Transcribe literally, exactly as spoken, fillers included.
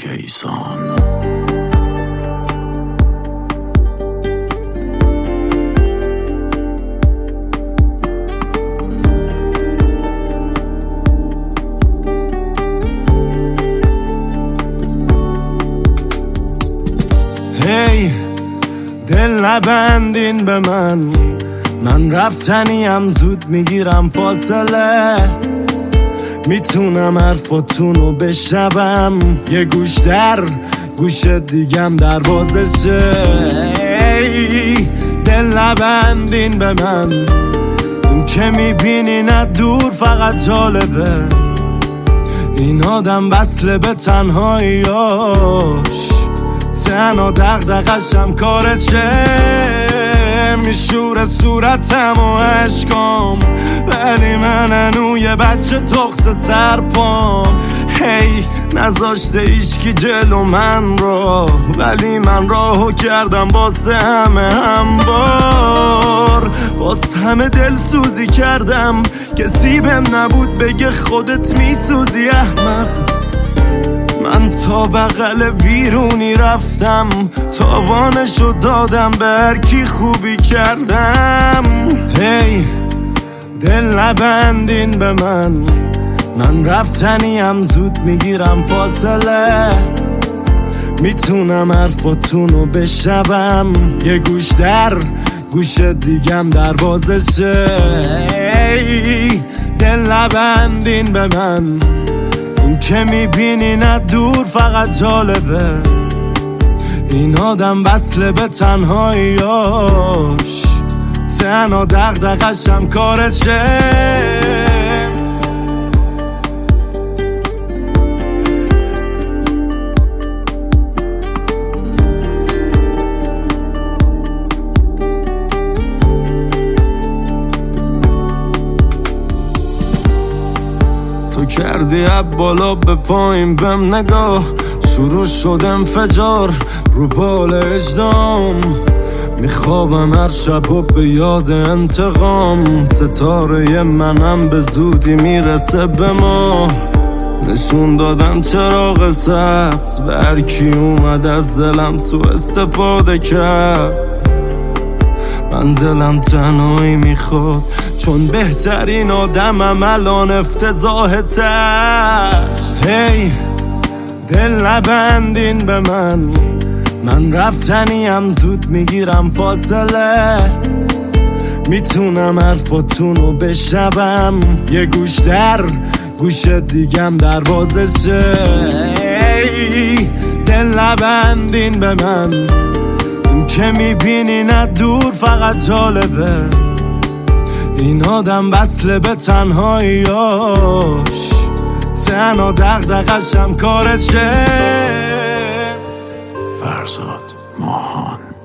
کیسان. هی دل نبندین به من، من رفتنیم زود میگیرم فاصله، میتونم حرفاتونو بشنوم، یه گوش در گوش دیگم در بازشه. هی دل نبندین به من، این که میبینین از دور فقط جالبه، این آدم وصله به تنهاییاش، تنها دغدغه‌شم کارشه، میشوره صورتم و عشقام، ولی من هنو یه بچه تخص سرپام. هی نذاشته ایشکی جلو من رو، ولی من راهو کردم واسه همه همبار، واسه همه دل سوزی کردم، کسی بهم نبود بگه خودت میسوزی احمق. من تا بغل بیرونی رفتم، تاوانشو دادم به هر کی خوبی کردم. هی دل نبندین به من، من رفتنیم زود میگیرم فاصله، میتونم حرفاتونو بشنوم، یه گوش در گوش دیگم در بازشه. هی دل نبندین به من، این که میبینین از دور فقط جالبه، این آدم وصله به تنهاییاش، تنها دغدغه‌شم کارشه. تو کردی از بالا به پایین بهم نگاه، شروع شد انفجار رو بال اجدام، میخوابم هر شب و به یاد انتقام، ستاره منم به زودی میرسه به ما، نشون دادم چراغ سبز به هر کی اومد از دلم سو استفاده کرد، من دلم تنهایی میخواد، چون بهترین آدمم الان افتضاح تش. هی دل نبندین به من، من رفتنیم زود میگیرم فاصله، میتونم حرفاتونو بشنوم، یه گوش در گوش دیگم در بازشه. هی دل نبندین به من، این که میبینین از دور فقط جالبه، این آدم وصله به تنهاییاش، تنها دغدغه‌شم کارشه. فرزاد ماهان.